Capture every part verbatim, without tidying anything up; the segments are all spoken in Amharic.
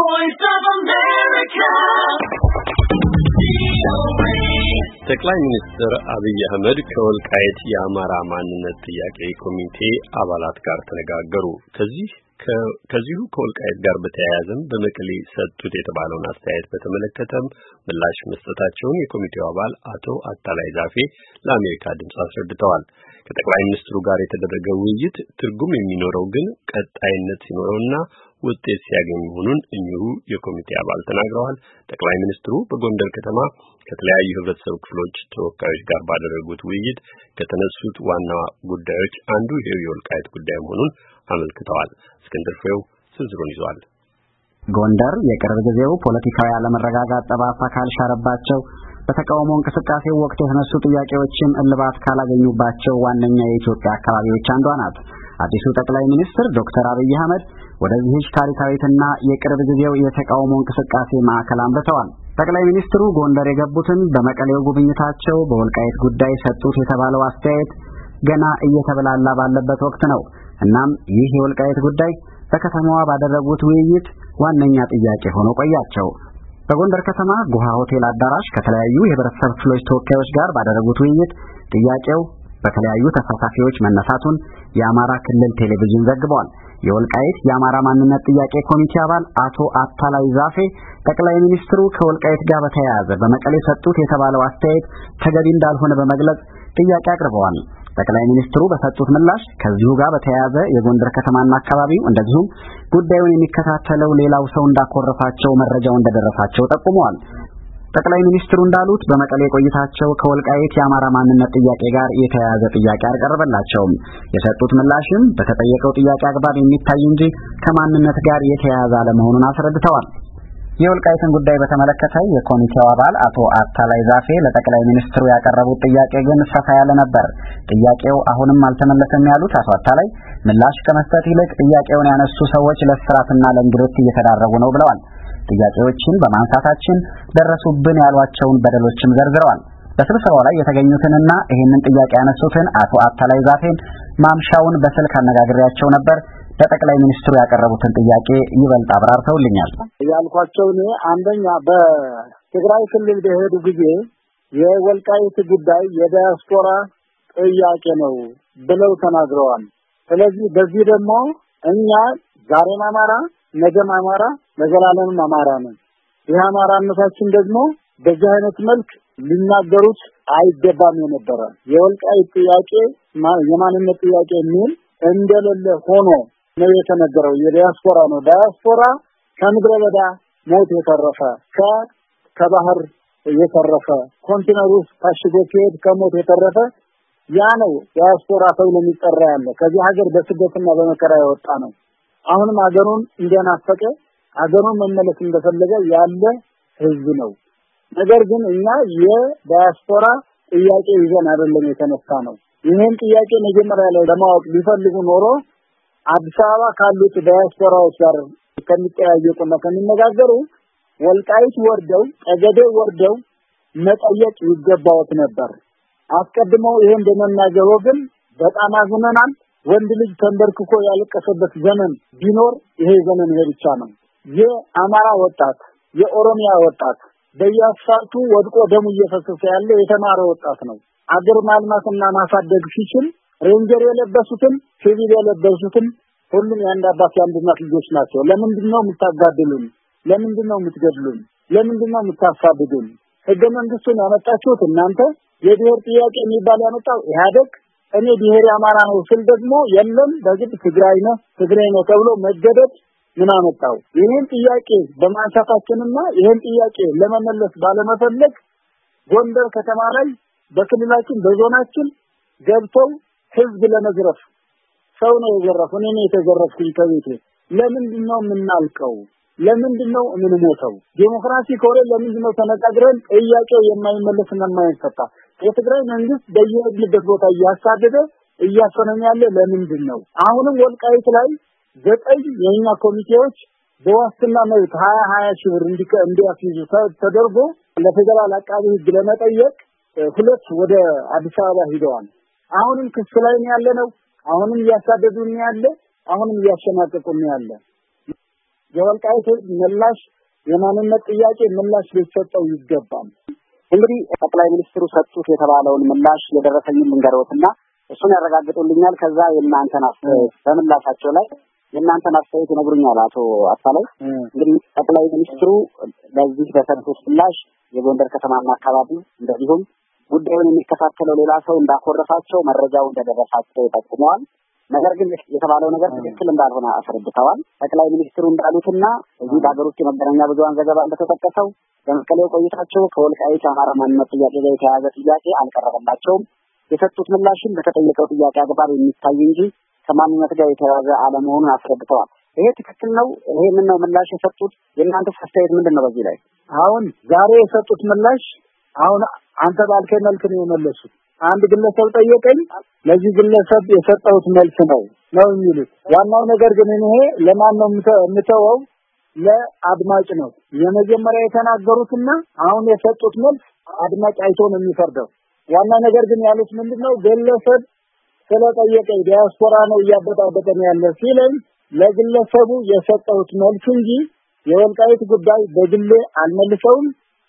Voice of America. ጠቅላይ ሚኒስትር አብይ አህመድ ከወልቃይት የአማራ ማንነት ጥያቄ ኮሚቴ አባላት ጋር ተነጋገሩ። ከዚህ ከዚሁ ከወልቃይት ጋር በተያያዘም በመቀሌ ሰጡት የተባለውን አስተያየት በተመለከተም ምላሽ መስጠታቸውን የኮሚቴው አባል አቶ አታላይ ዛፌ ለአሜሪካ ድምጽ አስረድተዋል። ከጠቅላይ ሚኒስትሩ ጋር የተደረገው ውይይት ትርጉም የሚኖረው ግን ቀጣይነት ሲኖርና ውጤት ሲያገኝ መሆኑን እኚሁ የኮሚቴ አባል ተናግረዋል። ጠቅላይ ሚኒስትሩ በጎንደር ከተማ ከተለያዩ ህብረተሰብ ክፍሎች ተወካዮች ጋር ባደረጉት ውይይት ከተነሱት ዋና ጉዳዮች አንዱ ይሄው የወልቃይት ጉዳይ መሆኑን አመልክተዋል። እስክንድር ፍሬው ዝርዝሩን ይዟል። ጎንደር የቅርብ ጊዜው ፖለቲካዊ አለመረጋጋት ጠባሳ ካልሻረባቸው በተቃውሞ እንቅስቃሴው ወቅት የተነሱ ጥያቄዎችም እልባት ካላገኙባቸው ዋነኛ የኢትዮጵያ አካባቢዎች አንዷ ናት። አዲሱ ጠቅላይ ሚኒስትር ዶክተር አብይ አህመድ ወደዚህ ታሪካዊትና የቅርብ ጊዜው የተቃውሞ እንቅስቃሴ ማዕከል አምርተዋል። ጠቅላይ ሚኒስትሩ ጎንደር የገቡትን በመቀሌው ጉብኝታቸው በወልቃይት ጉዳይ ሰጡት የተባለው አስተያየት ገና እየተበላላ ባለበት ወቅት ነው። እናም ይህ የወልቃይት ጉዳይ በከተማዋ ባደረጉት ውይይት ዋነኛ ጥያቄ ሆኖ ቆያቸው። በጎንደር ከተማ ጉሃ ሆቴል አዳራሽ ከተለያዩ የህብረተሰብ ክፍሎች ተወካዮች ጋር ባደረጉት ውይይት ጥያቄው በተለያዩ ተሳታፊዎች መነሳቱን የአማራ ክልል ቴሌቪዥን ዘግቧል። የወልቃይት የአማራ ማንነት ጥያቄ ኮሚቴ አባል አቶ አታላይ ዛፌ ጠቅላይ ሚኒስትሩ ከወልቃይት ጋር በተያያዘ በመቀሌ ሰጡት የተባለው አስተያየት ተገቢ እንዳልሆነ በመግለጽ ጥያቄ አቅርበዋል። ጠቅላይ ሚኒስትሩ በሰጡት ምላሽ ከዚሁ ጋር በተያያዘ የጎንደር ከተማና አካባቢው እንደዚሁም ጉዳዩን የሚከታተለው ሌላው ሰው እንዳኮረፋቸው መረጃው እንደደረሳቸው ጠቁመዋል። ጠቅላይ ሚኒስትሩ እንዳሉት በመቀሌ ቆይታቸው ከወልቃይት የአማራ ማንነት ጥያቄ ጋር የተያያዘ ጥያቄ አልቀረበላቸውም። የሰጡት ምላሽም በተጠየቀው ጥያቄ አግባብ የሚታይ እንጂ ከማንነት ጋር የተያያዘ አለመሆኑን አስረድተዋል። የወልቃይትን ጉዳይ በተመለከተ የኮሚቴው አባል አቶ አታላይ ዛፌ ለጠቅላይ ሚኒስትሩ ያቀረቡት ጥያቄ ግን ሰፋ ያለ ነበር። ጥያቄው አሁንም አልተመለሰም ያሉት አቶ አታላይ ምላሽ ከመስጠት ይልቅ ጥያቄውን ያነሱ ሰዎች ለእስራትና ለእንግልት እየተዳረጉ ነው ብለዋል። ጥያቄዎችን በማንሳታችን ደረሱብን ያሏቸውን በደሎችም ዘርዝረዋል። በስብሰባው ላይ የተገኙትንና ይህንን ጥያቄ ያነሱትን አቶ አታላይ ዛፌን ማምሻውን በስልክ አነጋግሬያቸው ነበር። ለጠቅላይ ሚኒስትሩ ያቀረቡትን ጥያቄ ይበልጥ አብራርተውልኛል። ያልኳቸው እኔ አንደኛ በትግራይ ክልል በሄዱ ጊዜ የወልቃይት ጉዳይ የዲያስፖራ ጥያቄ ነው ብለው ተናግረዋል። ስለዚህ በዚህ ደግሞ እኛ ዛሬም አማራ ነገም አማራ ለዘላለምም አማራ ነን። ይህ አማራነታችን ደግሞ በዚህ አይነት መልክ ሊናገሩት አይገባም የነበረ የወልቃይት ጥያቄ የማንነት ጥያቄ የሚል እንደሌለ ሆኖ ነው የተነገረው። የዲያስፖራ ነው። ዲያስፖራ ከምድረ በዳ ሞት የተረፈ ከ ከባህር የተረፈ ኮንቲነር ውስጥ ታሽጎ ከሄድ ከሞት የተረፈ ያ ነው ዲያስፖራ ተብሎ የሚጠራ ያለ ከዚህ ሀገር በስደትና በመከራ የወጣ ነው። አሁንም ሀገሩን እንደናፈቀ ሀገሩን መመለስ እንደፈለገ ያለ ህዝብ ነው። ነገር ግን እኛ የዲያስፖራ ጥያቄ ይዘን አይደለም የተነሳ ነው። ይሄን ጥያቄ መጀመሪያ ላይ ለማወቅ ቢፈልጉ ኖሮ አዲስ አበባ ካሉት ዲያስፖራዎች ጋር ከሚጠያየቁና ከሚነጋገሩ ወልቃይት ወርደው ጠገዴ ወርደው መጠየቅ ይገባዎት ነበር። አስቀድመው ይሄን እንደመናገሩ ግን በጣም አዝነናል። ወንድ ልጅ ተንበርክኮ ያለቀሰበት ዘመን ቢኖር ይሄ ዘመን ብቻ ነው። የአማራ ወጣት የኦሮሚያ ወጣት በየአስፋልቱ ወድቆ ደሙ እየፈሰሰ ያለ የተማረ ወጣት ነው። አገር ማልማትና ማሳደግ ሲችል ሬንጀር የለበሱትም ሲቪል የለበሱትም ሁሉም ያንድ አባት ያንድ እናት ልጆች ናቸው። ለምንድነው የምታጋድሉን? ለምንድነው የምትገድሉን? ለምንድነው የምታሳድዱን? ህገ መንግስቱን ያመጣችሁት እናንተ፣ የብሔር ጥያቄ የሚባል ያመጣው ኢህአዴግ። እኔ ብሔር አማራ ነው ስል ደግሞ የለም በግድ ትግራይ ነው ትግራይ ነው ተብሎ መገደድ ምን አመጣው? ይሄን ጥያቄ በማንሳታችንና ይሄን ጥያቄ ለመመለስ ባለመፈለግ ጎንደር ከተማ ላይ በክልላችን በዞናችን ገብተው ህዝብ ለመዝረፍ ሰው ነው የዘረፈው። እኔ ነኝ የተዘረፍኩኝ ከቤቴ። ለምንድነው የምናልቀው? ለምንድነው የምንሞተው? ዲሞክራሲ ኮሬ ለምንድነው ተነጋግረን ጥያቄው የማይመለስና የማይፈታ? የትግራይ መንግስት በየሄድንበት ቦታ እያሳደደ እያፈነን ያለ ለምንድነው? አሁንም ወልቃይት ላይ ዘጠኝ የኛ ኮሚቴዎች በዋስትና መብት ሀያ ሀያ ሺህ ብር እንዲያስይዙ ተደርጎ ለፌደራል አቃቤ ህግ ለመጠየቅ ሁለት ወደ አዲስ አበባ ሄደዋል። አሁንም ክስ ላይ ያለ ነው። አሁንም እያሳደዱን ያለ አሁንም እያሸማቀቁን ያለ የወልቃይት ምላሽ የማንነት ጥያቄ ምላሽ ሊሰጠው ይገባል። እንግዲህ ጠቅላይ ሚኒስትሩ ሰጡት የተባለውን ምላሽ የደረሰኝ ልንገሮትና እሱን ያረጋግጡልኛል። ከዛ የእናንተን አስተያየት በምላሻቸው ላይ የእናንተን አስተያየት ይነግሩኛል። አቶ አታላይ እንግዲህ ጠቅላይ ሚኒስትሩ ለዚህ በሰጡት ምላሽ የጎንደር ከተማና አካባቢው እንደዚሁም ጉዳዩን የሚከታተለው ሌላ ሰው እንዳኮረፋቸው መረጃው እንደደረሳቸው ጠቁመዋል። ነገር ግን የተባለው ነገር ትክክል እንዳልሆነ አስረድተዋል። ጠቅላይ ሚኒስትሩ እንዳሉትና እዚህ በአገር ውስጥ የመገናኛ ብዙሃን ዘገባ እንደተጠቀሰው በመቀሌው ቆይታቸው ከወልቃይት አማራ ማንነት ጥያቄ ጋር የተያያዘ ጥያቄ አልቀረበላቸውም። የሰጡት ምላሽም በተጠየቀው ጥያቄ አግባብ የሚታይ እንጂ ከማንነት ጋር የተያያዘ አለመሆኑን አስረድተዋል። ይሄ ትክክል ነው። ይሄንን ነው ምላሽ የሰጡት። የእናንተ አስተያየት ምንድን ነው በዚህ ላይ? አሁን ዛሬ የሰጡት ምላሽ አሁን አንተ ባልከኝ መልክ ነው የመለሱት። አንድ ግለሰብ ጠየቀኝ፣ ለዚህ ግለሰብ የሰጠሁት መልስ ነው ነው የሚሉት። ዋናው ነገር ግን እኔ ለማን ነው የምተወው? ለአድማጭ ነው። የመጀመሪያ የተናገሩትና አሁን የሰጡት መልስ አድማጭ አይቶ ነው የሚፈርደው። ዋና ነገር ግን ያሉት ምንድነው? ግለሰብ ስለጠየቀኝ ዲያስፖራ ነው እያበጣበጠን ያለ ሲለኝ ለግለሰቡ የሰጠሁት መልስ እንጂ የወልቃይት ጉዳይ በግሌ አልመልሰውም፣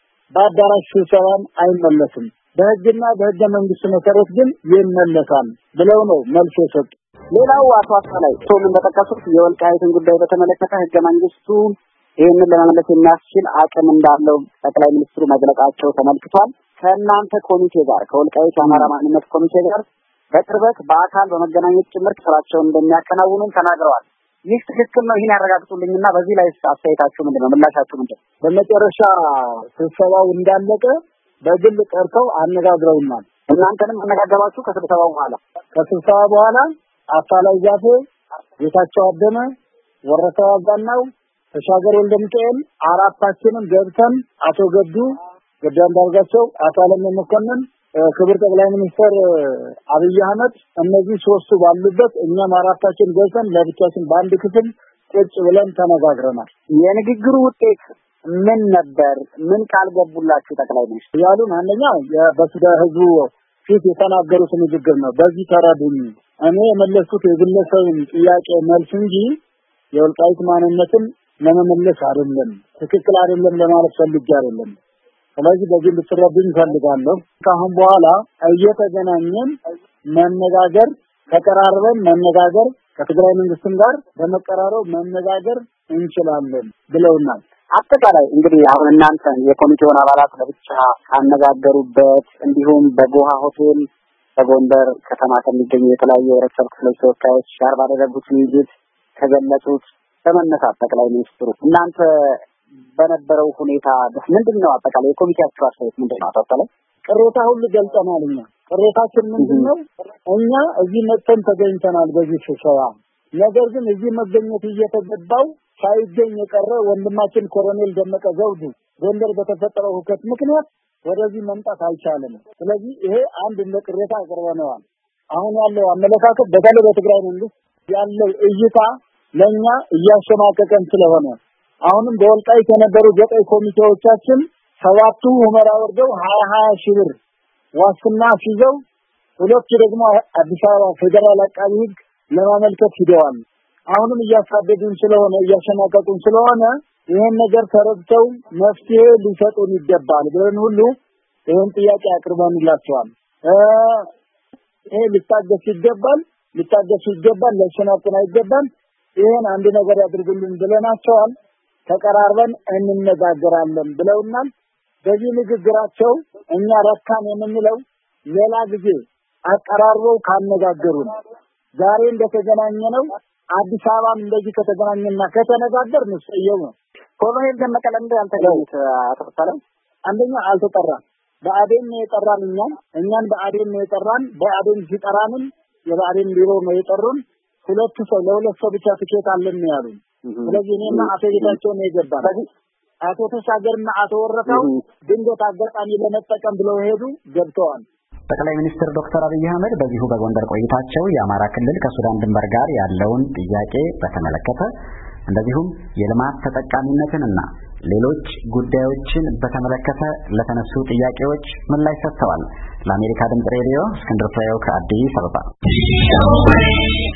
በአዳራሽ ስብሰባም አይመለስም፣ በህግና በህገ መንግስት መሰረት ግን ይመለሳል ብለው ነው መልስ የሰጡት። ሌላው አቶ አታላይ ቶም እንደተጠቀሱት የወልቃይትን ጉዳይ በተመለከተ ህገ መንግስቱ ይህንን ለመመለስ የሚያስችል አቅም እንዳለው ጠቅላይ ሚኒስትሩ መግለጻቸው ተመልክቷል። ከእናንተ ኮሚቴ ጋር ከወልቃይት የአማራ ማንነት ኮሚቴ ጋር በቅርበት በአካል በመገናኘት ጭምር ስራቸውን እንደሚያከናውኑም ተናግረዋል። ይህ ትክክል ነው? ይህን ያረጋግጡልኝና በዚህ ላይ አስተያየታችሁ ምንድን ነው? ምላሻችሁ ምንድን ነው? በመጨረሻ ስብሰባው እንዳለቀ በግል ጠርተው አነጋግረውናል። እናንተንም አነጋገራችሁ? ከስብሰባው በኋላ ከስብሰባው በኋላ አታላይ ዛፌ፣ ጌታቸው አደመ፣ ወረታው አጋናው፣ ተሻገር ወልደሚካኤል አራታችንም ገብተን አቶ ገዱ ገዳም ዳርጋቸው፣ አቶ አለም መኮንን፣ ክብር ጠቅላይ ሚኒስትር አብይ አህመድ እነዚህ ሶስቱ ባሉበት እኛም አራታችን ገብተን ለብቻችን በአንድ ክፍል ቁጭ ብለን ተነጋግረናል። የንግግሩ ውጤት ምን ነበር? ምን ቃል ገቡላችሁ ጠቅላይ ሚኒስትሩ? ያሉን አንደኛ በሱዳ ህዝቡ ፊት የተናገሩት ንግግር ነው። በዚህ ተረዱኝ። እኔ የመለስኩት የግለሰብን ጥያቄ መልስ እንጂ የወልቃይት ማንነትን ለመመለስ አይደለም፣ ትክክል አይደለም ለማለት ፈልጌ አይደለም። ስለዚህ በዚህ ልትረዱኝ ፈልጋለሁ። ከአሁን በኋላ እየተገናኘን መነጋገር፣ ተቀራርበን መነጋገር፣ ከትግራይ መንግስትም ጋር በመቀራረብ መነጋገር እንችላለን ብለውናል። አጠቃላይ እንግዲህ አሁን እናንተ የኮሚቴውን አባላት ለብቻ ካነጋገሩበት እንዲሁም በጎሃ ሆቴል በጎንደር ከተማ ከሚገኙ የተለያዩ የህብረተሰብ ክፍሎች ተወካዮች ጋር ባደረጉት ውይይት ከገለጹት በመነሳት ጠቅላይ ሚኒስትሩ እናንተ በነበረው ሁኔታ ምንድነው አጠቃላይ የኮሚቴያችሁ አስተያየት ምንድነው? አጠቃላይ ቅሬታ ሁሉ ገልጸናል። እኛ ቅሬታችን ምንድነው? እኛ እዚህ መጥተን ተገኝተናል በዚህ ስብሰባ። ነገር ግን እዚህ መገኘት እየተገባው ሳይገኝ የቀረ ወንድማችን ኮሎኔል ደመቀ ዘውዱ ጎንደር በተፈጠረው ሁከት ምክንያት ወደዚህ መምጣት አልቻለም። ስለዚህ ይሄ አንድ እንደ ቅሬታ አቅርበነዋል። አሁን ያለው አመለካከት በተለይ በትግራይ መንግስት ያለው እይታ ለኛ እያሸማቀቀን ስለሆነ አሁንም በወልቃይት የነበሩ ዘጠኝ ኮሚቴዎቻችን ሰባቱ ሁመራ ወርደው ሀያ ሀያ ሺህ ብር ዋስትና ሲዘው ሁለቱ ደግሞ አዲስ አበባ ፌደራል አቃቢ ህግ ለማመልከት ሂደዋል። አሁንም እያሳደዱን ስለሆነ እያሸማቀቁን ስለሆነ ይሄን ነገር ተረድተው መፍትሄ ሊሰጡን ይገባል ብለን ሁሉ ይሄን ጥያቄ አቅርበንላቸዋል። ይሄ ሊታገስ ይገባል ሊታገስ ይገባል ለሸናቁን አይገባም። ይሄን አንድ ነገር ያድርጉልን ብለናቸዋል። ተቀራርበን እንነጋገራለን ብለውናል። በዚህ ንግግራቸው እኛ ረካን የምንለው ሌላ ጊዜ አቀራርበው ካነጋገሩን ዛሬ እንደተገናኘነው አዲስ አበባም እንደዚህ ከተገናኘና ከተነጋገር ነው ነው። ኮሎኔል ደመቀ ለምን አልተገኙት? አተፈታለ አንደኛ አልተጠራም። በአዴን ነው የጠራን። እኛን እኛን በአዴን ነው የጠራን። በአዴን ሲጠራንም የባዴን ቢሮ ነው የጠሩን። ሁለት ሰው ለሁለት ሰው ብቻ ትኬት አለን ነው ያሉን። ስለዚህ እኔና አቶ ጌታቸው ነው የገባን። አቶ ተሻገርና አቶ ወረታው ድንገት አጋጣሚ ለመጠቀም ብለው ሄዱ፣ ገብተዋል። ጠቅላይ ሚኒስትር ዶክተር አብይ አህመድ በዚሁ በጎንደር ቆይታቸው የአማራ ክልል ከሱዳን ድንበር ጋር ያለውን ጥያቄ በተመለከተ እንደዚሁም የልማት ተጠቃሚነትንና ሌሎች ጉዳዮችን በተመለከተ ለተነሱ ጥያቄዎች ምላሽ ሰጥተዋል። ለአሜሪካ ድምጽ ሬዲዮ እስክንድር ፍሬው ከአዲስ አበባ